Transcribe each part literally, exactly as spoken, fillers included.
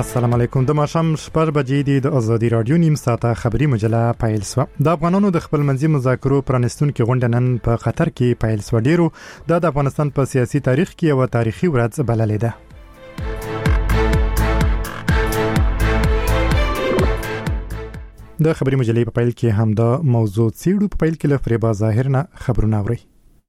السلام علیکم. د ماښام شپږ بجې دي. د ازادي رادیو نیم ساعته خبری مجله پیل شوه. د افغانانو د خپل منځي مذاکرو پرانستونکو غونډه نن په قطر کې پیل شوه. ډیرو د افغانستان په سیاسي تاریخ کې یو تاریخي ورځ بللې ده. د خبری مجلې په پیل کې هم د موضوع سیړو په پیل کې له فریبا ظاهر نه خبرونه اوري.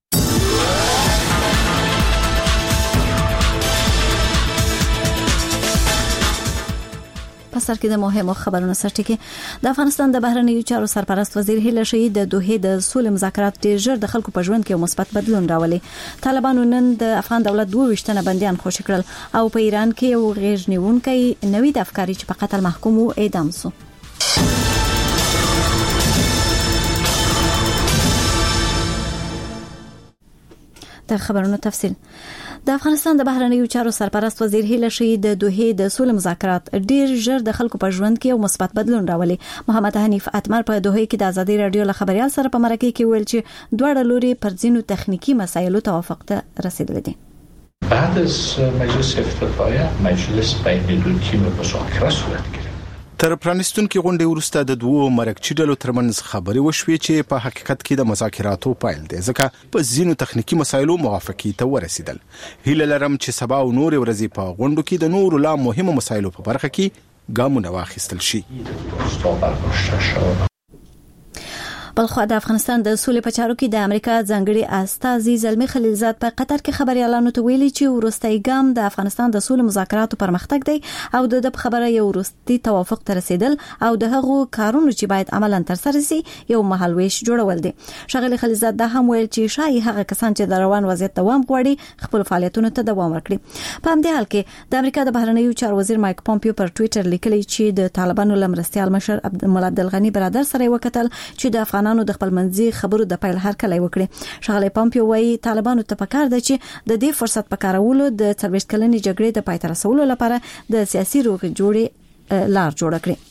په سر کې د مهمو خبرونو سرټکی د افغانستان د بهرنیو چارو سرپرست وزیر هیله شهید د دوحه د سولې مذاکرات ډیر ژر د خلکو په ژوند کې مثبت بدلون راولي. طالبانو نن د افغان دولت دوه ویشتنه بنديان خوشی کړل او په ایران کې یو غیر نیونکی نوی د افکاری چې په قتل محکوم او اعدام شو. د خبرونو تفصیل. د افغانستان د بهرنیو چارو سرپرست وزیر هیله شهید د دوحه د سولې مذاکرات ډیر ژر د خلکو په ژوند کې یو مثبت بدلون راولي. محمد حنیف اتمر په دوحه کې د ازادي رادیو له خبريال سره په مرکه کې ویل چې دوه لوري پر ځینو تخنیکی مسایلو توافق ته رسیدل دي. بعد از مجلس افتتاحیه مجلس بین‌المللی مذاکره صورت گرفت. تر پرانستونکو غونډې وروسته د دوو مرکچي ډلو ترمنځ خبرې وشوې چې په حقیقت کې د مذاکراتو پایل دی ځکه په ځینو تخنیکی مسایلو موافقې ته ورسیدل. هیله لرم چې سبا او نور ورځې په غونډو کې د نورو لا مهمو مسایلو په برخه کې ګامونه واخیستل شي. بلخو د افغانستان د سولې په چارو کې د امریکا ځانګړي استازي زلمی خلیلزاد په قطر کې خبريالانو ته ویلي چې ورستۍ ګام د افغانستان د سولې مذاکراتو پرمختګ دی او د خبره یو ورستۍ توافق ته رسیدل او د هغو کارونو چې باید عملاً ترسره شي یو مهالويش جوړول دي. شغله خلیلزاد دا هم ویل چې شای هغه کسان چې د روان وضعیت دوام غواړي خپل فعالیتونو ته دوام ورکړي. په همدې حال کې د امریکا د بهرنیو چارو وزیر مایک پومپیو پر ټوئیټر لیکلی چې د طالبانو لمرستيال مشر عبدالملا عبدالغنی برادر سره وکتل چې د افغانانو د خپل منځي خبرو د پیل هر کله وکړي. شغله پومپیو وايي طالبانو ته پکار ده چې د دې فرصت په کارولو د څلوېښت کلنې جګړې د پای ته رسولو لپاره د سیاسي روغ جوړې لار جوړ کړي.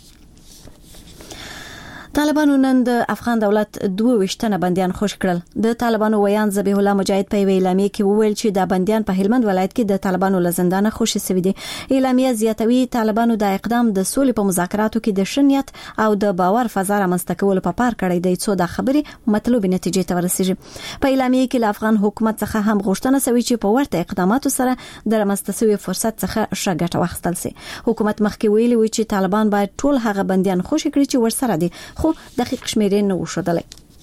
طالبانو نن د افغان دولت دوه ویشتنه بنديان خوش کړل. د طالبانو ویان ذبیح الله مجاهد په اعلامیه کې وویل چې د بنديان په هلمند ولایت کې د طالبانو لزندانه خوشي سوي دي. اعلامیه زیاتوي طالبانو د اقدام د سولې په مذاکراتو کې د شنیت او د باور فضا رامنځته کول په پار کړی دی څو د خبرې مطلوب نتیجې ته ورسیږي. په اعلامیه کې له افغان حکومت څخه هم غوښتنه شوې چې په ورته اقداماتو سره د رامنځته شوی فرصت څخه ښه ګټه واخیستل شي. حکومت مخکې ویلي و چې طالبان باید ټول هغه بنديان خوشي کړي چې ورسره دي خو دقیق شمیرې نه وشودلې.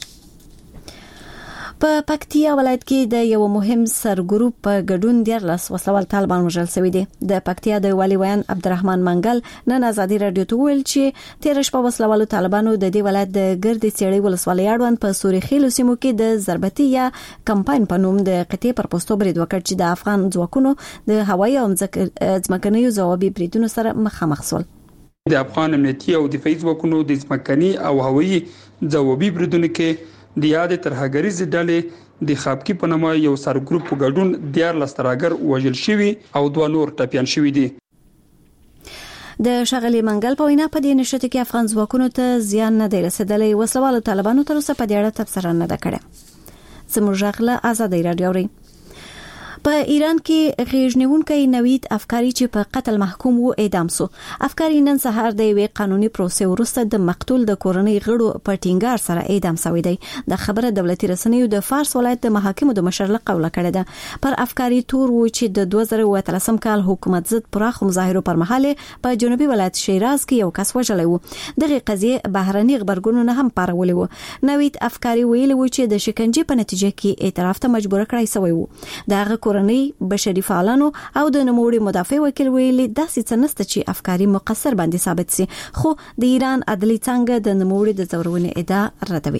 په پکتیا ولایت کې د یو مهم سرګروپ په ګډون دیارلس وسلوال طالبان وژل شوی دي. د پکتیا د والی ویان عبدالرحمن منګل نن ازادي رادیو ته ویل چې تیر شپه وسلوالو طالبانو د دې ولایت د ګردې سیړۍ ولسوالۍ اړوند په سوري خیلو سیمو کې د ضربتي یا کمپاین په نوم د قطعې پر پوسټو برید وکړ چې د افغان ځواکونو د هوایي او ځمکنیو ځوابي بریدونو سره مخامخ شول. د افغان امنیتي او دفاعي ځواکونو د ځمکني او هوایي ځوابي بریدونو کې د یادې ترهګریزې ډلې د خاپکی په نامه یو سرګروپ په ګډون دیارلس ترهګر وژل شوي او دوه نور ټپیان شوي دي. د شغلي منګل په وینا په دې نشته کې افغان ځواکونو ته زیان نه دی رسیدلی. وسلوالو طالبانو تر اوسه په دې اړه تبصره نه ده کړې. زموږ غږ ازادي رادیو ری. په ایران کې غیرنیونکي نوید افکاری چې په قتل محکوم وو اعدام شو. افکاری نن سهار د وی قانوني پروسې وروسته د مقتول د کورنۍ غړو په ټینګار سره اعدام شوی دی. د خبره دولتي رسنیو د فارس ولایت د محاکمو د مشر له قوله کړه ده. پر افکاری تور و چې د دوه زره اووه اتلسم کال حکومت ضد پراخ مظاهرو پر مهال په جنوبي ولایت شیراز کې یو کس وژلی وو. دغه قضیه بهرني خبرګونونه هم پارولې وو. نوید افکاری ویلي و چې د شکنجې په نتیجه کې اعتراف ته مجبور کړای شوی وو. دغه کورنۍ بشري فعالانو او د نوموړي مدافع وکیل ویلي داسې څه نشته چې افکاری مقصر باندې ثابت سي خو د ایران عدلي څنګه د نوموړي د ځورونې ادعا ردوي.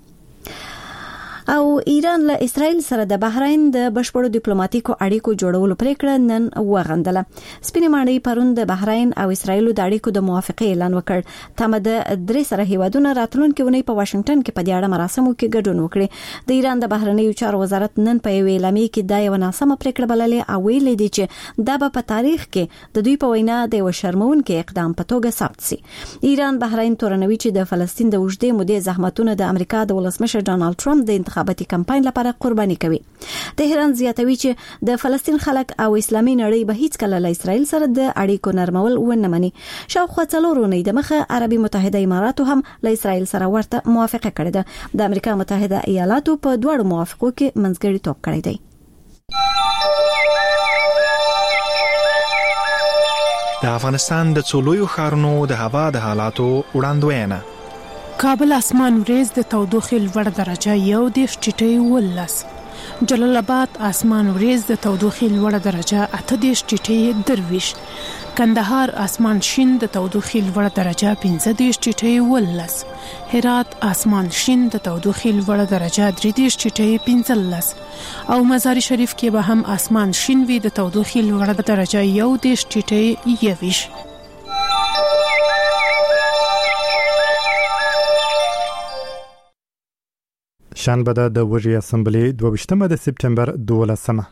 او ایران له اسرائیل سره د بحرین د بشپړو ډیپلوماټیکو اړیکو جوړولو پریکړه نن وغندله. سپینې ماڼۍ پرون د بحرین او اسرائیل د اړیکو د موافقه اعلان وکړ. تمه د درې سره هیوادونو راتلونکي ونی په واشنگټن کې په دې اړه مراسمو کې ګډون وکړي. د ایران د بهرنیو چارو وزارت نن په یو اعلامیه کې دا یو ناسمه پریکړه بللې او ویل دي چې دا به په تاریخ کې د دوی په وینا د وشرمونکو اقدام په توګه ثابت شي. ایران بحرین تورنوي چې د فلسطین د وجدي مودې زحمتونه د امریکا د ولسمشر ډونالد ټرمپ د انتخاباتي کمپاین لپاره قرباني کوي. تهران زیاتوي چې د فلسطین خلک او اسلامي نړۍ به هیڅ کله له اسرائیل سره د اړیکو نرمول ونه مني. شاوخوا څلور اونۍ د مخه عربي متحده اماراتو هم له اسرائیل سره ورته موافقه کړې ده. د امریکا متحده ایالاتو په دواړو موافقو کې منځګړی توپ کړی دی. د افغانستان د څولویو ښارونو د هوا د حالاتو وړاندوینه. کابل اسمان وريز د تودوخې لوړ درجه یو دیش ټیټي ولس. جلال آباد اسمان وريز د تودوخې لوړ درجه اته دیش ټیټي درویش. کندهار اسمان شین د تودوخې لوړ درجه پنځه دیش ټیټي ولس. هرات اسمان شین د تودوخې لوړ درجه درې دیش ټیټي پنځلس. او مزار شریف کې به هم اسمان شین وي د تودوخې لوړ درجه یو دیش ټیټي یویش. شنبه د وږي اسمبلی دوه ویشتمه د سپټمبر دولسمه.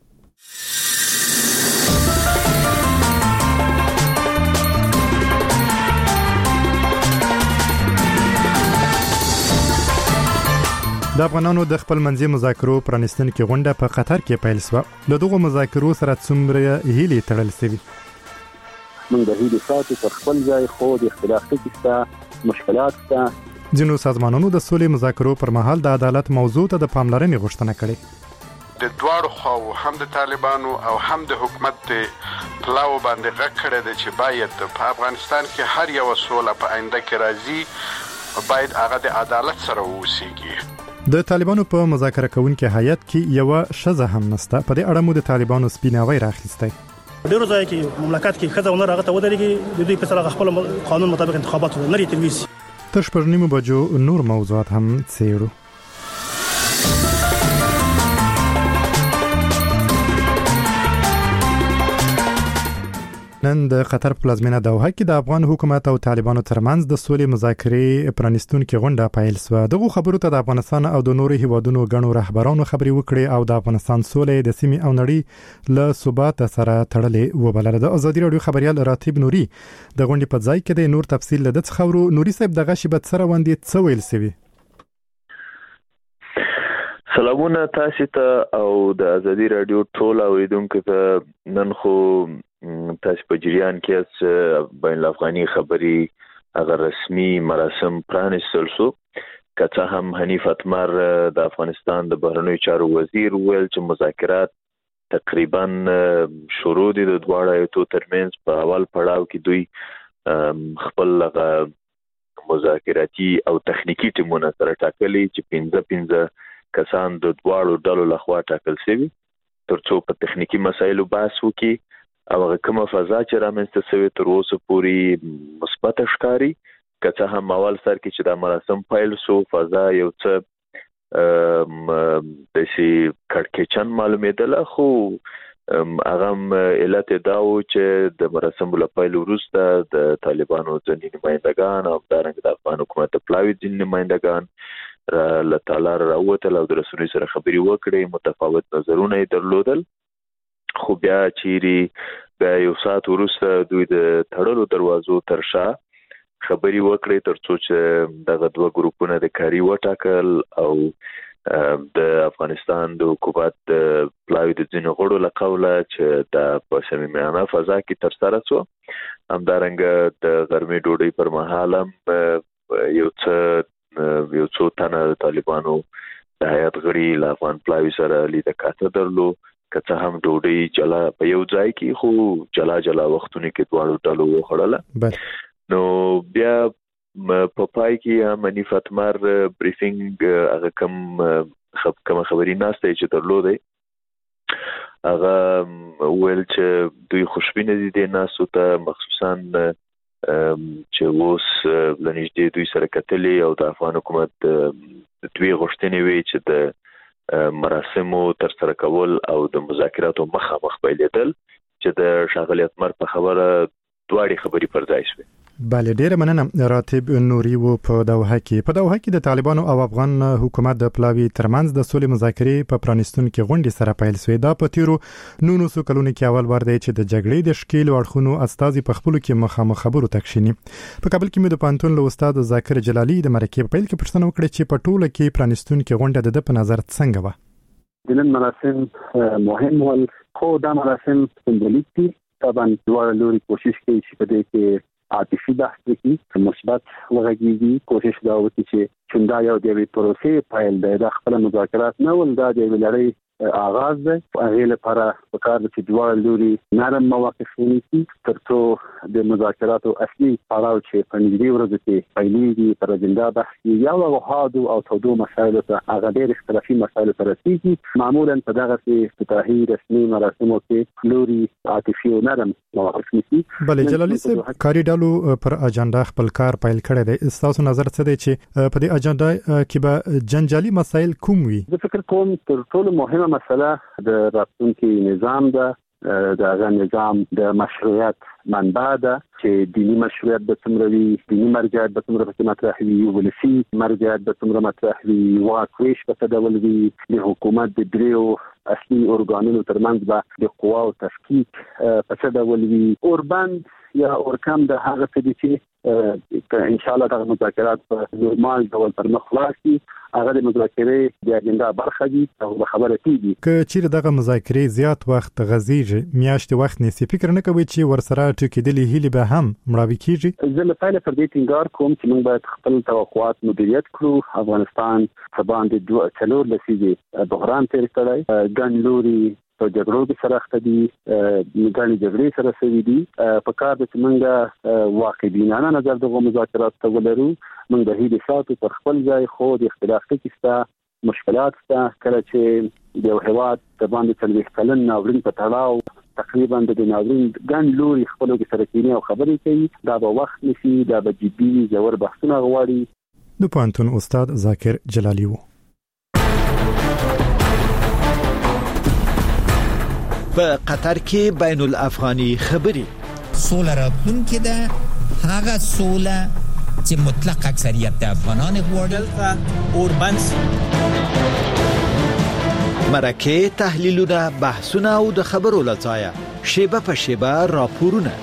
د افغانانو د خپل منځي مذاکرو پرانستونکو غونډه په قطر کې پیل شوه. له دغه مذاکرو سره څومره هیلې تړل شوي؟ موږ د هیلې ساتو پر خپل ځای، خو د اختلاف کې مشکلات شته. ځینو سازمانونو د سولې مذاکرو پر مهال د عدالت موضوع ته د پاملرنې غوښتنه کړې. د دواړو خواو هم د طالبانو او هم د حکومت پلاو باندې غږ کړی دی چې باید په افغانستان کې هر یو سوله په آینده کې راځي، باید هغه د عدالت سره ووسیږي. د طالبانو په مذاکره کوونکي هیئت کې یو ښځه هم نشته. په دې اړه مو د طالبانو سپیناوی راخیستی. ډیرو ځای کې مملکت کې ښځه ونه راغته ودرېږي، د دوی په سره خپل قانون مطابق انتخابات نه لري تلويسي. تر شپږ نیمو بجو نور موضوعات هم څېړو. نن د قطر پلازمینه دوحه کې د افغان حکومت او طالبانو ترمنځ د سولې مذاکرې پرانستونکو غونډه پیل شوه. دغه خبرو ته د افغانستان او د نورو هیوادونو غنو رهبرانو خبري وکړي او د افغانستان سولې د سیمې او نړۍ له ثبات سره تړلې وبلل. د ازادي رادیو خبريال راتب نوري د غونډې په ځای کې د نور تفصیل لده څخورو. نوري صاحب دغه شی به سره وندې څه ویل سوي؟ سلامونه تاسو ته او د ازادي رادیو ټول اوریدونکو ته. نن خو تاسو په جریان کې بین الافغاني خبري هغه رسمي مراسم پرانستل شو. کته هم حنیف اتمر د افغانستان د بهرنیو چارو وزیر ویل چې مذاکرات تقریبا شروع دي د دواړو ایتو ترمنځ. په اول پړاو کې دوی خپل مذاکراتي او تخنیکی ټیمونه سره ټاکلي چې پنځه پنځه کسان د دواړو ډلو لخوا ټاکل شوي ترڅو په تخنیکی مسایلو بحث وکړي او هغه کومه فضا چې رامنځته شوې تر اوسه پورې مثبت ښکاري. که هم اول سر کې چې د مراسم پیل شو فضا یو څه د شي کړکېچن معلومېدله، خو هغه علت دا و چې د مراسم له پیل وروسته د طالبانو ځینې نمایندګان او دارنګ د افغان حکومت پلاوي ځینې نمایندګان له تالار راووتل او د رسنیو سره خبري وکړې. متفاوت نظرونه یې درلودل، خو بیا چیرې بیا یو ساعت وروسته دوی د تړلو دروازو تر شا خبري وکړې ترڅو چې دغه دوه ګروپونه د کاری وټاکل او د افغانستان د حکومت پلاوی د ځینو غړو له قوله چې د په صمیمانه فضا کې تر سره شو. همدارنګه د غرمې ډوډۍ پر مهال هم یو څه یو څو تنه طالبانو د هیئت غړي له افغان پلاوی سره لیده کاته درلو. که هم ډوډۍ جلا په یو ځای کې خو جلا جلا وختونه کې دواړو ډلو وخړله. نو بیا په پای کې هم حنیف اتمر بریفینګ هغه کم خب کوم خبري ناشته چې درلودې هغه ویل چې دوی خوشبینه دي د ناسو ته، مخصوصا چې اوس لنیږدې دوی سره کتلې او د افغان حکومت دوی غوښتنې وی چې د مراسمو تر سره کول او د مذاکراتو مخامخ پیلېدل چې د شاغلی اتمر په خبره دواړي خبري پر ځای شوې. بله ډیره مننه. راتب نوري و په دوحه کې په دوحه کې د طالبانو او افغان حکومت د پلاوی ترمنځ د سولې مذاکرې په پرانستون کې غونډې سره پیل شوې. دا په تیرو نونو سو کلونو کې اول وار دی چې د جګړې د شکیل وړخونو استازي په خپل کې مخامخ خبرو تکشینی. په کابل کې مې د پانتون له استاد ذاکر جلالی د مرکه په پیل کې پښتنه وکړه چې په ټوله کې پرانستون کې غونډه د په نظر څنګه و. د نن مراسم مهم ول خو دا مراسم سمبولیک دي. طبعا دوه لوري کوشش کوي چې په دې کې عاطفي بحث وکړي، مثبت وغږیږي. کوشش دا وکړي چې څنګه یو د پروسې پیل دی، د خپل مذاکرات نه ول دا د لړۍ آغاز دی. هغه لپاره پکار دي چې دوه لوري نرم مواقف ونیسي ترڅو د مذاکراتو اصلي پړاو چې په نږدې ورځو کې پیلېږي پر اجنډا بحث یا وغوښادو او تودو مسایلو ته هغه ډېر اختلافي مسایلو ته رسیږي. معمولا په دغه افتتاحي رسمي مراسمو کې لوري عاطفي او نرم مواقف نیسي. بله جلالي صاحب کاري ډلو پر اجنډا خپل کار پیل کړی دی. تاسو نظر څه دی چې په دې اجنډا کې به جنجالي مسایل کوم وي؟ زه فکر کوم تر ټولو مهمه مسله د راتلونکي نظام ده. د هغه نظام د مشروعیت منبع ده چې دینی مشروعیت به څومره وي، دینی مرجعیت به څومره پکې مطرح وي، ولسي مرجعیت به څومره مطرح وي، واک ویش به څه ډول وي، د حکومت د دریو اصلي ارګانونو ترمنځ به د قواو تفکیک په څه ډول وي، اوربند یا اورکم د هغه څه دي چې ان شاء الله د مذاکرات په نورمال ډول پر مخ لاړ هغه د مذاکرې د اجنډا برخه دي او خبره کیږي. که چیرې دغه مذاکرې زیات وخت غزیږي میاشتې وخت نیسي، فکر نه کوي چې ورسره ټکیدلې هیلې به هم مړاوي کیږي؟ زه له پیله پر دې ټینګار کوم چې موږ باید خپل توقعات مدیریت کړو. افغانستان سباندې دوه څلور لسیزې بحران تیر کړی، ګڼ لوري په جګړو کې سره اخته دي، ګڼې جګړې سره شوي دي. په کار ده چې موږ واقعبینانه نظر دغه مذاکرات ته ولرو. موږ د هیلې ساتو پر خپل ځای، خو د اختلاف ټکي شته، مشکلات شته. کله چې د یو هېواد د باندې څلوېښت کلن ناورین په تړاو تقریبا د ناورین ګڼ لوري خپلو کې سره کینې او خبرې کوي، دا به وخت نیسي، دا به جدي ژور بحثونه غواړي. د پوهنتون استاد ذاکر جلالی و. په قطر کې بین الافغاني خبرې سوله راتلونکې ده، هغه سوله چې مطلق اکثریت د افغانان غواړي. اوربنس مرکه تحلیلونه، بحثونه او د خبرو لځایه شیبه په شیبه راپورونه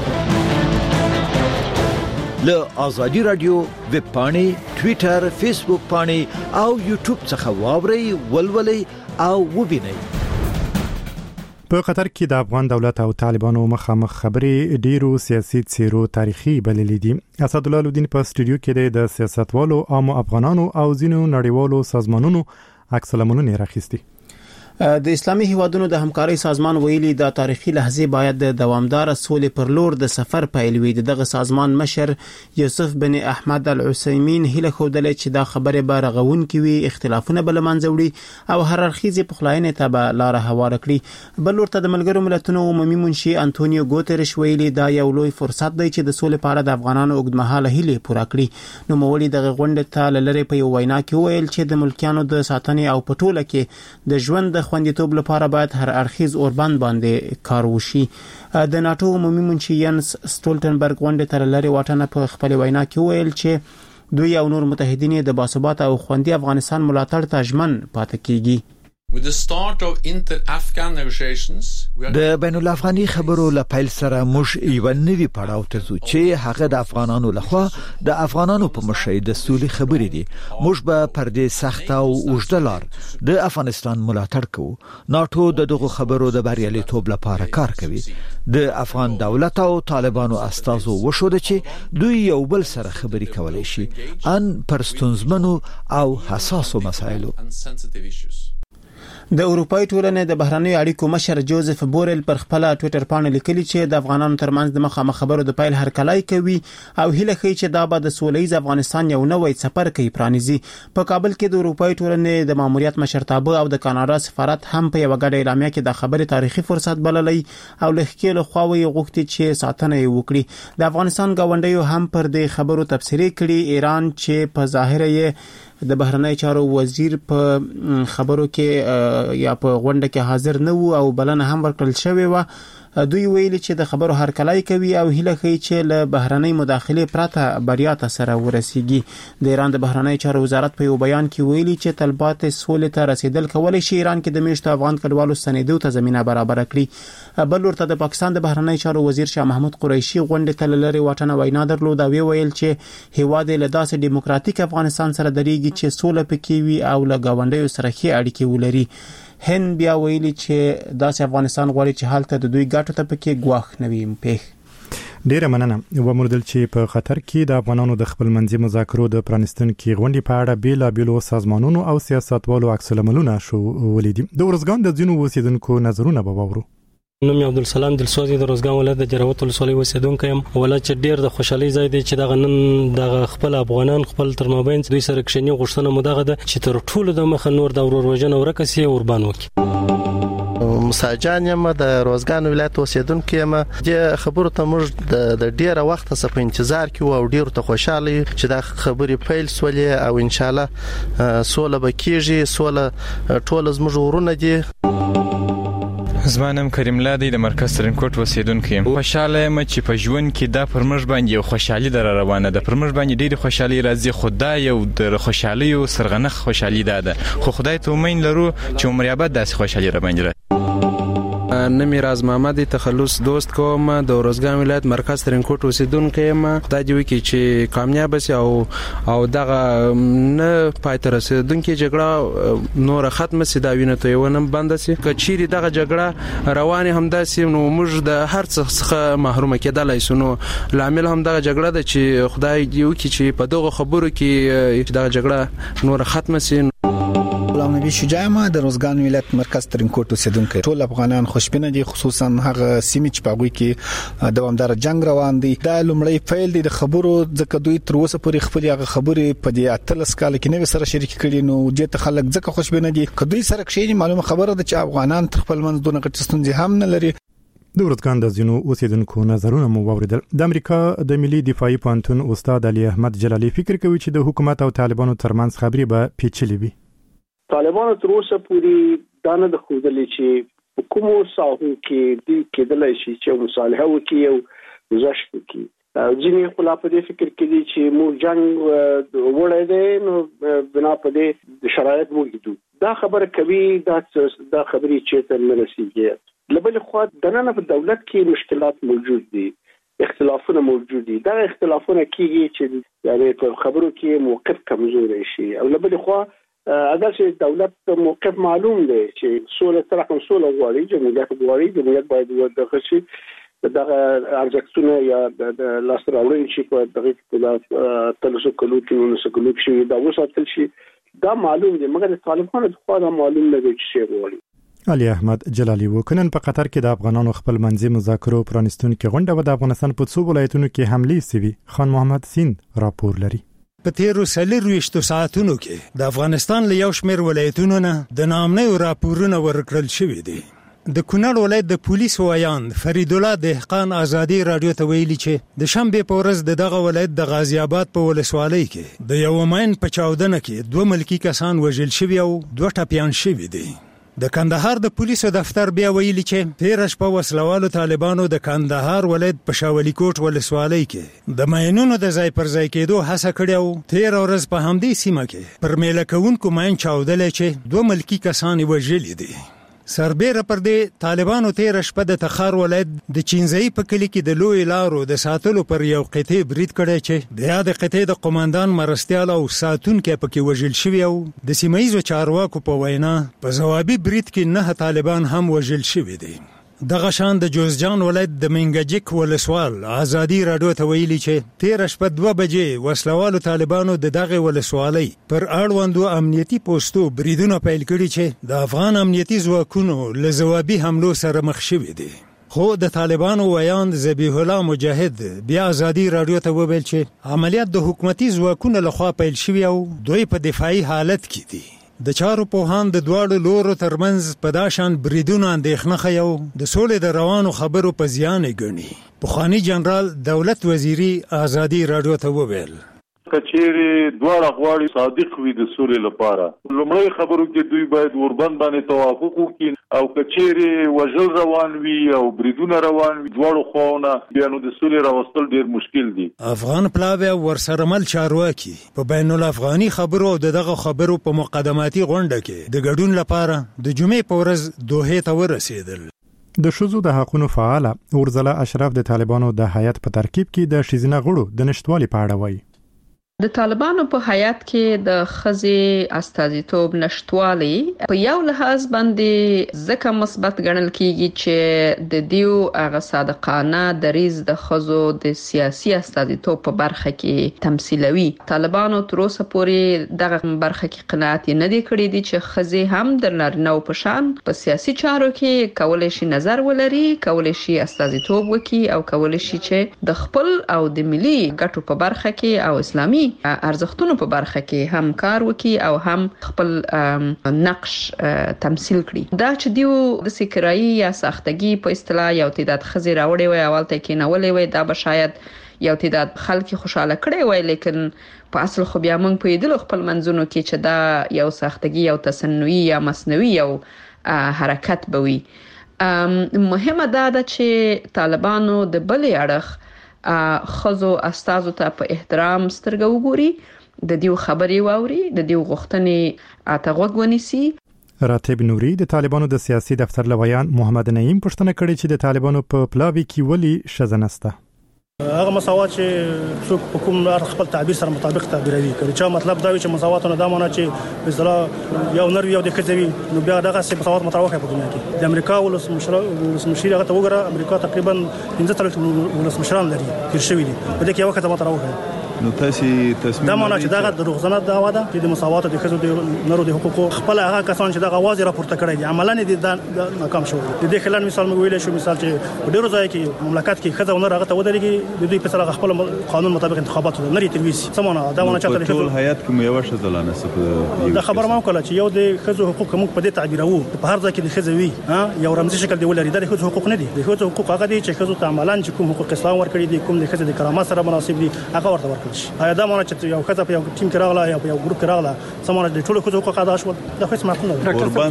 له آزادی رادیو ویب پاڼې، ټوئیټر، فیسبوک پاڼې او یوټیوب څخه واورئ، ولولئ او وبینئ. په قطر کې د افغان دولت او طالبانو مخامخ خبرې ډیرو سیاسي څیرو تاریخي بللې دي. اسد الله الدین په سټوډیو کې د سیاستوالو، عامو افغانانو او ځینو نړیوالو سازمانونو عکس العملونه راخستي. د اسلامي هیوادونو د همکارۍ سازمان ویلي د تاریخي لحظه باید د دوامدار سولې پر لور د سفر پیل وي. دغه سازمان مشر یوسف بن احمد العثیمین هله خودل چې دا خبره به رغون کوي، اختلافونه بل منځوړي او هررخیزه پخلاینې ته به لار هوار کړي. بل ورته د ملګرو ملتونو عمومي منشي انټونیو ګوتریش ویلي دا یو لوی فرصت دی چې د سولې لپاره د افغانانو اوږدمهاله هیله پوره کړي. نو مولي دغه غونډه ته لری په یو وینا کې ویل چې د ملکیانو د ساتنې او پټوله کې د ژوند خوندیتوب لپاره باید هر اړخیز اوربند باندې کار وشي. د ناتو عمومي منشي ینس سټولټنبرګ غونډه تر لري واټنه په خپل وینا کې ویل چې دوی او نور متحدین د باثبات او خوندي افغانستان ملاتړ ته ژمن پاتې کیږي. د بین الافغاني خبرو له پیل سره موږ یو نوی پړاو ته ځو چې هغه د افغانانو لخوا د افغانانو په مشرۍ د سولې خبرې دي. موږ به پر دې سخت او اوږده لار د افغانستان ملاتړ کوو. ناتو د دغه خبرو د بریالیتوب لپاره کار کوي. د افغان دولت او طالبانو استازو وشوده چې دوی یو بل سره خبرې کولای شي ان پر ستونزمنو او حساسو مسایلو. د اروپای ټولنې د بهرنیو اړیکو مشر جوزف بورل پر خپل ټوئیټر باندې لیکلي چې د افغانانو ترمنځ د مخامخ خبرو د پیل هرکلای کوي او هیله کوي چې دا به د سولهییز افغانستان یو نوې سفر کوي پرانیزي. په کابل کې د اروپای ټولنې د ماموریت مشرتابه او د کاناډا سفارت هم په یو غړي اعلامیه کې د خبرې تاریخي فرصت بللې او لخوا له خواوي غوښتي چې ساتنه وکړي. د افغانستان غونډیو هم پر دې خبرو تبصره کړي. ایران چې په ظاهر یې د بهرنی چارو وزیر په خبرو کې یا په غونډه کې حاضر نه وو او بلنه هم ورکړل شوې و، دوی ویلي چې د خبرو هرکلی کوي او هیله کوي چې له بهرنۍ مداخلې پرته بریا ته سره ورسیږي. د ایران د بهرنۍ چارو وزارت په یو بیان کې ویلي چې طلبات سولې ته رسیدل کولای شي ایران کې د میشتو افغان کډوالو ستنېدو ته زمينه برابر کړي. بل ورته د پاکستان د بهرنۍ چارو وزیر شاه محمود قریشي غونډې ته لری واټنه وینا درلوده او ویل چې هیواد له داسې دیموکراتیک افغانستان سره درېږي چې سوله پکې وي او له گاونډیو سره ښې اړیکې ولري. هند بیا ویلي چې داسې افغانستان غواړي چې حالت د دوی ګټو ته پکې ګواښ نه وي. په ډیره مننه. و مردل چې په قطر کې د افغانانو د خپل منځي مذاکرو د پرانستون کې غونډې په اړه بیل بیلو سازمانونو او سیاستوالو عکس العملونه شو ولیدي. د ورزګان د ځینو اوسیدونکو نظرونه به واورو. نوم عبدالسلام دلسوزي د روزګان ولایت د جراوت ولسوالۍ اوسیدونکی یم. ولایت چې ډیر د خوشحالي ځای دی چې دغه نن دغه خپل افغانان خپل ترمابین دوی سره کښنی غوښتنه مو دغه ده چې تر ټولو د مخه نور د ورور وژنه ورکه سي اوربان وکړي. مساجان یم د روزګان ولایت اوسیدونکی یم. د خبرو ته موږ د ډیره وخت څخه په انتظار کې او ډیر ته خوشاله چې دا خبرې پیل سولې او ان شاء الله سوله به کیږي. سوله ټول زموږ ورونه دي. زمانم کریم الله دی د مرکز ترنکوټ اوسیدونکی یم. خوشاله یم چې په ژوند کې دا پر موږ باندې یو خوشحالي در روانه ده. پر موږ باندې ډېر خوشحالي راځي. خدای یو د خوشحالي او سرغنخ خوشحالي ده. خو خدای ته امید لرو چې عمر ابد داسې خوشحالي را باندې نمی راز محمد تخلص دوست کوم د روزګان ولایت مرکز ترنکوټ اوسیدونکی یم. دا دی وکی چې کامیاب شي او او دغه نه پاتې رسیدونکو جګړه نور ختم شي دا وینه ته ونم بند شي. کچيري دغه جګړه روانه هم داسې نو موږ د هر څه څخه محروم کېدلای شو. نو لامل هم دغه جګړه ده چې خدای دی وکی چې په دغه خبرو کې دغه جګړه نور ختم شي. غلام نبی شجاع ما د روزګان ولایت مرکز ترنکوټ اوسیدونکی. ټول افغانان خوشبینه دي خصوصا هغه سیمې چې په هغه کې دوامدار جنگ روان دي. دا لومړی فیل دی د خبرو ځکه دوی تر اوسه پورې خپل هغه خبرې په دې اتلس کال کې نه سره شریک کړي. نو چې ته خلک ځکه خوشبینه دي کدوې سره کښې معلومه خبره ده چې افغانان تر خپل منځ دونه غټ ستونزې هم نه لري. د ورځګان د ځینو اوسیدونکو نظرونه مو واوریدل. د امریکا د ملي دفاعي پوهنتون استاد علي احمد جلالي فکر کوي چې د حکومت او طالبانو ترمنځ خبرې به پیچلې وي. طالبانو تر اوسه پورې دا نه د خوذلې چې کومو ساحو کې د کېدلای شي چې مصالحه وکړي او گزارش وکړي. ځینې خلا په دې فکر کې دي چې مو جنگ وړی دی نو بنا په دې شرایط موجودو. دا خبره کوي دا دا خبرې چې تر نه رسیږي. لبل خو د نن په دولت کې مشکلات موجود دي. اختلافونه موجود دي. دا اختلافونه کېږي چې یعنی په خبرو کې موقف کمزوري شي او لبل خو اگر چې دولت موقف معلوم دی چې سوله طرف سوله غواړي جمهوریت غواړي جمهوریت باید دغه شي دغه ارزښتونه یا د لاس راوړل شي په دغه کې تلسو کلو کې نو سکلو شي دا وساتل شي دا معلوم دی مګر طالبانو خو دا معلوم نه دی چې غواړي. علي احمد جلالي وکنن په قطر کې د افغانانو خپل منځي مذاکرو پرانستون کې غونډه و د افغانستان په څو ولایتونو کې حمله سوي. خان محمد سین راپور لري. په تیرو څلورویشتو ساعتونو کې د افغانستان له یو شمېر ولایتونو نه د ناامنیو راپورونه ورکړل شوي دي. د کونړ ولایت د پولیسو ویاند فرید الله دهقان ازادي رادیو ته ویلي چې د شنبه په ورځ د دغه ولایت د غازی آباد په ولسوالۍ کې د یو ماین په چاودنه کې دوه ملکی کسان وژل شوي او دوه ټپیان شوي دي. د کندهار د پولیسو دفتر بیا ویلي چې تیر شپه وسلوالو طالبانو د کندهار ولایت په شاولی کوټ ولسوالۍ کې د ماینونو د ځای پر ځای کېدو هڅه کړې او تیر ورځ په همدې سیمه کې پر میله کوونکو ماین چاودلې چې دوه ملکی کسان وژلي دي. سربېره پر دې طالبانو تیر شپه د تخار ولایت د چینځي په کلی کې د لوی لارو د ساتلو پر یو قطعه برید کړی چې د یاد قطعه د قوماندان مرستيال او ساتونکو پکې وژل شوی او د سیمایي چارواکو په وینا په ځوابي برید کې نه طالبان هم وژل شوی دي. دغه شان د جوزجان ولایت د منګجک ولسوال ازادي رادیو ته ویلي چې تیر شپه دوه بجې وسلوالو طالبانو د دغه ولسوالۍ پر اړوندو امنیتي پوسټو بریدونه پیل کړي چې د افغان امنیتي ځواکونو له ځوابي حملو سره مخ شوي دي. خو د طالبانو ویاند ذبیح الله مجاهد بیا ازادي رادیو ته وویل چې عملیات د حکومتي ځواکونو لخوا پیل شوي او دوی په دفاعي حالت کې دي. د چارو پوهان د دواړو لورو ترمنځ په داشان بریدونه اندېښنه ښیي د سولې د روانو خبرو په زیان ګڼي. پخوانی جنرال دولت وزیری ازادي رادیو ته وویل کچېری دواړه غواړي صادق وي د سولې لپاره. لومړی خبرو کې دوی باید اوربند باندې توافق وکړي او کچېری وژل روان وي او بریدونه روان وي دواړو خواونه بیا نو د سولې راوستل ډیر مشکل دي. افغان پلاوی ورسره مل چارواکي په بین الافغاني خبرو او دغه خبرو په مقدماتي غونډه کې د ګډون لپاره د جمعې په ورځ دوحې ته ورسېدل. د شذو د حقونو فعال اورزله اشرف د طالبانو د هیئت په ترکیب کې د شیزینه غړو د نشټوالي په اړه وایي. د طالبانو په هیئت کې د خزي استازیتوب نشټوالي په یو لحاظ باندې ځکه مثبت ګڼل کیږي چې د دیو هغه صادقانه دریز د خزو د سیاسي استازیتوب په برخه کې تمثيلوي. طالبانو تر اوسه پورې دغه برخه کې قناعت نه دی کړی دي چې خزي هم د نارینه په شان په سیاسي چارو کې کولای شي نظر ولري، کولای شي استازیتوب وکړي او کولای شي چې د خپل او د ملي ګټو په برخه کې او اسلامي ارزښتونو په برخه کې هم کار وکړي او هم خپل نقش تمثيل کړي. دا چې دیو د سکرایي یا ساختګي په اصطلاح یو تعداد خزي راوړي وي اولته کې نه ولې وي دا به شاید یو تعداد خلک خوشاله کړي وي، لیکن په اصل خو بیا موږ په دې خپل منځونو کې چې دا یو ساختګي یو تصنعي یا مصنوعي یو حرکت بوي. مهمه دا ده چې طالبانو د بلې اړخ خزو استازو ته په احترام سترګو وګوري، د دیو خبرې واوري، د دیو غوښتنې اته غوږ ونیسي. راتب نوري د طالبانو د سیاسي دفتر لویان محمد نعیم پښتنه کړي چې د طالبانو په پلاوي کې ولي شزنسته هغه مساوات چې څوک په کوم خپل تعبیر سره مطابق تعبیروي کوي چې مطلب دا وي چې مساوات نه دا معنی چې مثلا یو نر یو د کځوي نو بیا دغه څه مساوات متراوخه په دنیا کې د امریکا ولس مشر ولس مشر هغه ته وګوره امریکا تقریبا پنځه څلوېښت ولس مشران لري تیر شوی دي په دې کې یو وخت متراوخه نو تاسو تصمیم دا معنی چې دا د روغزنه دا واده چې د مساوات د خزو د نرو د حقوقو خپل هغه کسان چې د غواز راپورته کړی دي عملاً د ناکام شو. د دې خلل مثال مو ویل شو مثال چې ډیرو ځای کې مملکت کې خزو نه راغته ودرېږي د دوی په سره خپل قانون مطابق انتخابات نه لري تلويسي سمونه دا معنی چې ټول حیات کوم یو شزلانه سپ دا خبر ما وکړه چې یو د خزو حقوق کوم په دې تعبیرو په هر ځای کې د خزوي ها یو رمزي شکل دی ولري د خزو حقوق نه دي د خزو حقوق هغه دي چې خزو ته عملاً چې کوم حقوق اسلام ورکړي دي کوم د خزو د کرامت سره مناسب دي هغه ورته ورکړي شي. آیا دا چې یو کته په یو ټیم کې راغله یا په یو ګروپ کې راغله سمونه د ټولو حقوقو ادا شول دا هیڅ معقول نه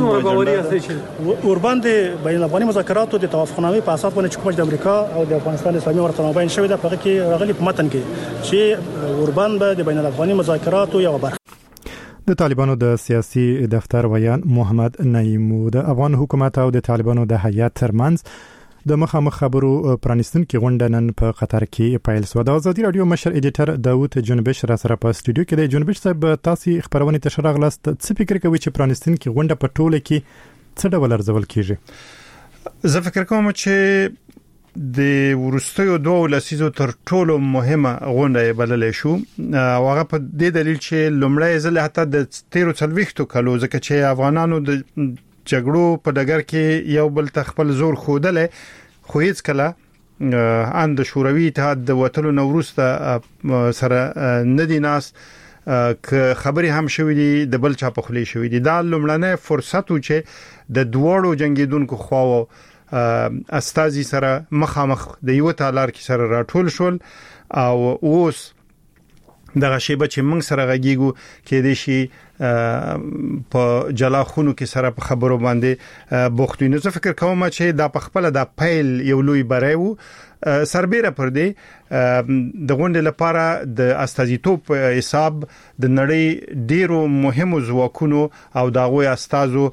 دی. اوربند بین الافغاني مذاکراتو د توافقنامې په اساس باندې کوم د امریکا او د افغانستان اسلامي ورته مابین شوی د پغه کې راغلي په متن کې چې اوربند به د بین الافغاني مذاکراتو یو برخه د طالبانو د سیاسي دفتر ویان محمد نعیم د افغان حکومت او د طالبانو د هیئت ترمنځ د مخامخ خبرو پرانستونکو غونډه نن په قطر کې پیل شوه. د ازادي رادیو مشر ایډیټر داوود جنبش را سره په استودیو کې دی. جنبش صاحب تاسو خبرونه ته شراغلاست څه فکر کوي چې پرانستونکو غونډه په ټوله کې څه ډول ارزول کیږي؟ زه فکر کوم چې د ورستیو دوه لسیزو تر ټولو مهمه غونډه بللې شو او هغه په دې دلیل چې لومړی ځل حتی د تیرو څلويختو کلو ځکه چې افغانانو د جګړو په ډګر کې یو بل تخپل زور خودلې خو هیڅ کله ان د شوروي اتحاد د وټلو نوروسته سره ندی ناس ک خبري هم شوې دي د بل چا په خلی شوې دي. دا لومړنۍ فرصت و چې د دوړو جنگیدونکو خواو استازي سره مخامخ د یو تالار کې سره راټول شول او اوس دغه شیبه چې موږ سره غږیږو کې د شي په جلا خونو کې سره په خبرو باندې بوختینو. زه فکر کوم چې دا په خپل د پیل یو لوی بری وو سربېره پر دې د غونډې لپاره د استازیتوب حساب د نړۍ ډیرو مهمو ځواکونو او دغه استازو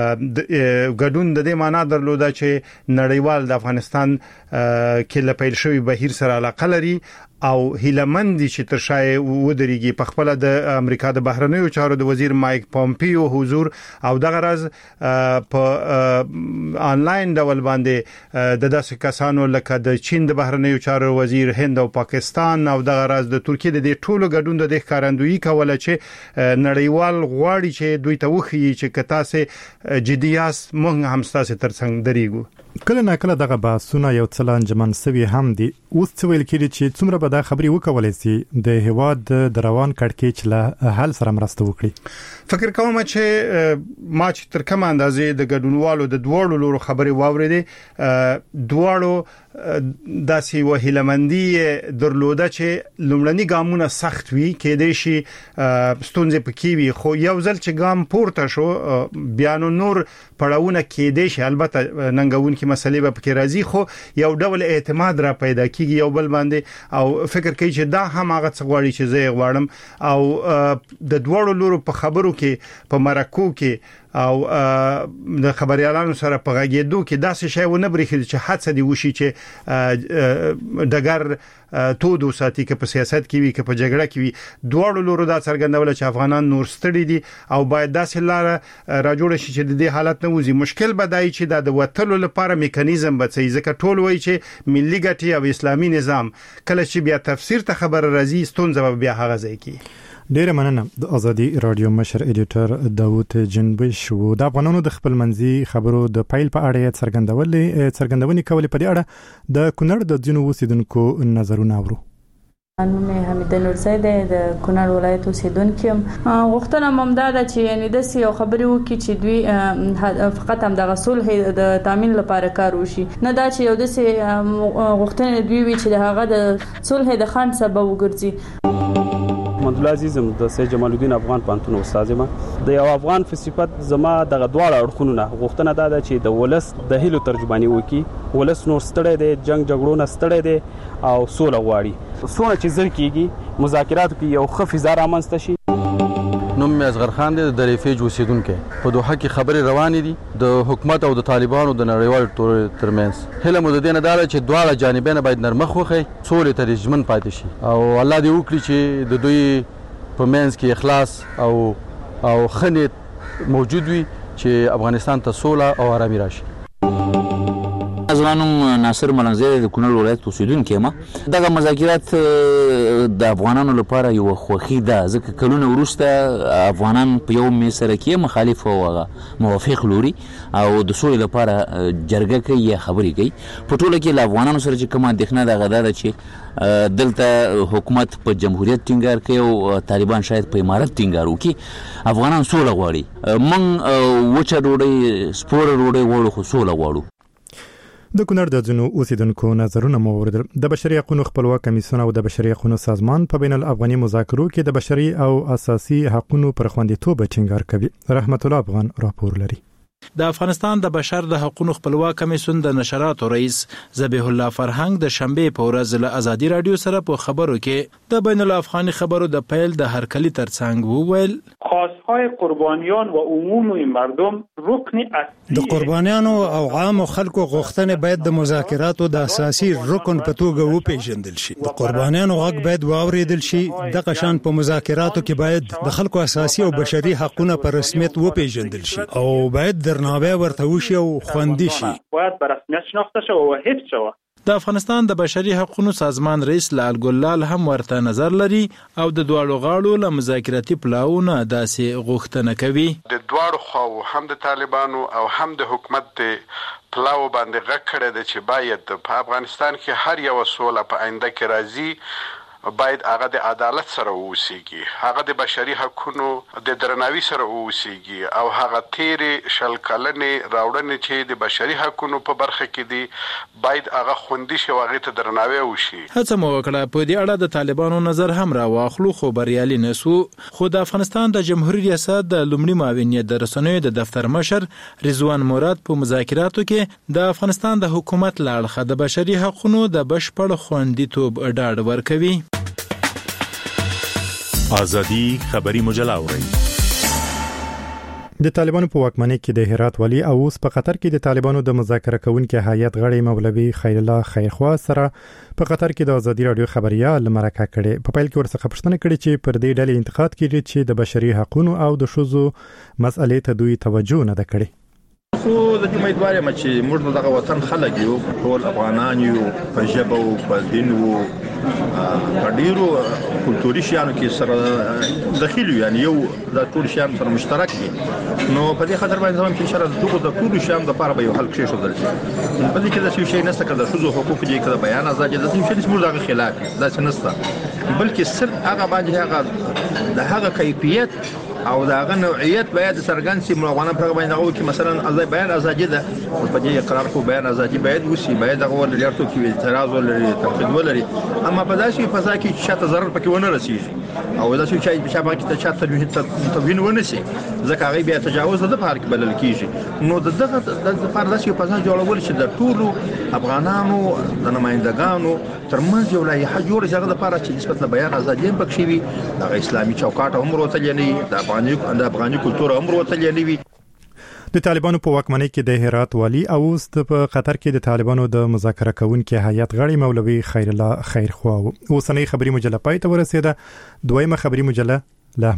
ګډون د دې معنی درلوده چې نړیوال د افغانستان کې لپیل شوی بهیر سره علاقه لري او هیلمند چې تر شای ودرېږي په خپل د امریکا د بهرنیو چارو د وزیر مایک پومپیو حضور او دغه راز په انلاین ډول باندې د داسې کسانو لکه د چین د بهرنیو چارو وزیر هند او پاکستان او دغه راز د ترکیه د ټولو ګډون د ښکارندویي کوله چې نړیوال غواړي چې دوی ته وخی چې کتاسه جدياس مونږ هم ستاسو ترڅنګ درېګو. کله نه کله دغه بحثونه یو څل انجمن سوي هم دي. اوس څه ویل کېږي چې څومره به دا خبري وکولای شي د هواد د روان کړکېچ له حل سره مرسته وکړي؟ فکر کوم چې ما چې تر کومه اندازې د ګډونوالو د دوړو لورو خبري واورېدې دوړو داسې وهیلمندي درلوده چې لومړني ګامونه سخت وي کې د شي ستونزې پکې وي خو یو ځل چې ګام پورته شو بیا نور پړاوونه کې د شي البته ننګون کې مسلې به پکې راځي خو یو ډول اعتماد را پیدا کیږي یو بل باندې او فکر کوي چې دا هم هغه څه غواړي چې زه غواړم او د دوړو لورو په خبرو کې په مرکو کې او د خبريالانو سره په غږېدو کې داسې شی ونه برېښي چې حادثه دی وشي چې دګر تودو ساتي کې په سیاست کې وي کې په جګړه کې وي دوړو لورو دا څرګندول چې افغانان نور ستړي دي او باید داسې لار راجوړ شي چې د دې حالت نه وځي مشکل بدای چې د وټلو لپاره میکانیزم بچي ځکه ټول وایي چې ملي ګټي او اسلامي نظام کله چې بیا تفسیر ته خبر راځي ستونزه بیا هغه ځای کې ډیره مننه د ازادي رادیو مشر ایډیټر داوود جنبش وو د افغانانو د خپل منځي خبرو د پایل په اړه څرګندولې څرګندونې کولې په دې اړه د کونړ د ځینو اوسیدونکو نظرونه اورو نوم حمید نورزی د کونړ ولایت اوسیدونکو غوښتنه ممدا ده چې یعنی د سیو خبرې وکړي چې دوی فقط هم د صلح د تامین لپاره کار وشي نه دا چې یو د سي غوښتنه دوی وی چې هغه د صلح د خان سبب وګرځي محمد الله عزیزم د سید جمال الدین افغان پانتون استاد ما د یو افغان په صفت زما د غدواړه اړخونه غوښتنه ده چې د ولس د هیلو ترجمانی وکي ولس نور ستړی دی جنگ جګړو نه ستړی دی او سوله غواړي سونه چې ځل کیږي مذاکرات کې یو خفي زار امنست شي نوم مې اصغر خان دی د ریفیج اوسیدونکو په دوحه کې خبرې روانې دي د حکومت او د طالبانو د نړیوال ترمنځ هله مو د دې نه دا چې دواړه جانبین باید نرمخ وخی سولې ته رجمن پاتې شي او الله دې وکړي چې د دوی په منځ کې اخلاص او او خنیت موجود وي چې افغانستان ته سوله او آرامي راشي ازرانم ناصر ملنزی د کونړ ولایت اوسیدونکی ما دغه مذاکرات د افغانانو لپاره یو خوخي ده ځکه کلونه وروسته افغانان په یو میسره کې مخالف او موافق لوري او د سولې لپاره جرګه کوي خبرې کوي په ټوله کې له افغانانو سره چې کومه اندېښنه ده غدا ده چې دلته حکومت په جمهوریت ټینګار کوي او طالبان شاید په امارت ټینګار وکړي افغانان سوله غواړي من وچه ډوډۍ سپور ډوډۍ غواړو خو سوله غواړو د کونړ د ځینو اوسیدونکو نظرونه مو اوریدل د بشري حقوقو خپلواک کمیسیون او د بشري حقوقو سازمان په بین الافغاني مذاکرو کې د بشري او اساسي حقوقو پر خوندیتوب ټینګار کوي رحمت الله افغان راپور لري د افغانستان د بشر د حقوقو خپلواک کمیسیون د نشراتو رئیس ذبیح الله فرهنګ د شنبه په ورځ له ازادي رادیو سره په خبرو کې د بین الافغاني خبرو د پیل د هرکلی ترڅنګ وویل خواستهای قربانیان و عموم مردم رکن اصلی د قربانیانو او عام خلکو غوښتنې باید د مذاکراتو د اساسي رکن په توګه وپیژندل شي د قربانیانو غږ باید واوریدل شي د قشان په مذاکراتو کې باید د خلکو اساسي او بشري حقوقونه په رسمیت وپیژندل شي او باید درناوی ورته وشي او خوندي شي باید په رسمیت شناخته شي او حفظ شي د افغانستان د بشري حقوقو سازمان رئیس لال ګلال هم ورته نظر لري او د دوړو غاړو له مذاکراتي پلاوونه داسې غوښتنه کوي د دوړو خو هم د طالبانو او هم د حکومت پلاو باندې غږ کړی دی چې باید په افغانستان کې هر یو سوله په آینده کې راځي باید هغه د عدالت سره ووسیږي هغه د بشري حقوقو د درناوي سره ووسیږي او هغه تیرې شل کلنې راوړنې چې د بشري حقوقو په برخه کې دي باید هغه خوندي شي هغه ته درناوی وشي هڅه مو وکړه په دې اړه د طالبانو نظر هم را واخلو خو بریالي نسو خو د افغانستان د جمهوریت ریاست د لومړي معاونیت د رسنیو د دفتر مشر رضوان مراد په مذاکراتو کې د افغانستان د حکومت لاړخه د بشري حقوقو د بشپړ خوندیتوب ډاډ ورکوي ازادي خبري مجله اوري د طالبانو په واکمنۍ کې د هرات والی او اوس په قطر کې د طالبانو د مذاکره کوونکو هیئت غړي مولوي خیر الله خیرخوا سره په قطر کې د ازادي رادیو خبريال مرکه کړي په پیل کې ورڅخه پوښتنه کړې چې پر دې ډلې انتقاد کړي چې د بشري حقوقو او د شوزو مسئلې ته دوی توجه نه کړي خو د دې امیدوار یم چې موږ دغه وطن خلک یو ټول افغانان یو په ژبه او په دین او په ډیرو کلتوري شیانو کې سره داخلي یعنی یو د ټول شیان سره مشترک دي نو په دې خاطر باندې زموږ په اشاره دغه د ټول شیان د لپاره به یو حل کړی شو دلته په دې کې د څه شي نسته کده شوزو حقوق دي کده بیان ازادي د څه شي موږ دغه خلاف دا څه نسته بلکې صرف هغه باندې هغه د هغه کیفیت او داغه نوعیت باید څرګند شي ملوانه پر باندې هغه کې مثلا ازای بیان ازادي ده په دې قرار کو بیان ازادي باید وسی باید هغه ولرتو کې اعتراض ولري تنقید ولري اما په داسې فضا کې چې شاته ضرر پکې ونه رسیږي او داسې چې په شابه کې ته چاته تدوین ونسي ځکه هغه بیا تجاوز د پارک بلل کیږي نو دغه د فرداسي فضا جوړول چې د ټولو افغانانو د نمائندګانو ترمنځ یو لایحه جوړه ځای د لپاره چې نسبت له بیان ازادي پکې وي د اسلامي چوکاټ هم وروتلې نه د افغاني د افغاني کلتور هم وروتلې نه وي. د طالبانو په واکمنۍ کې د هرات والی او اوس په قطر کې د طالبانو د مذاکره کوونکو هیئت غړي مولوي خیر الله خیرخوا اوسنۍ خبري مجله پای ته ورسېده. دویمه خبري مجله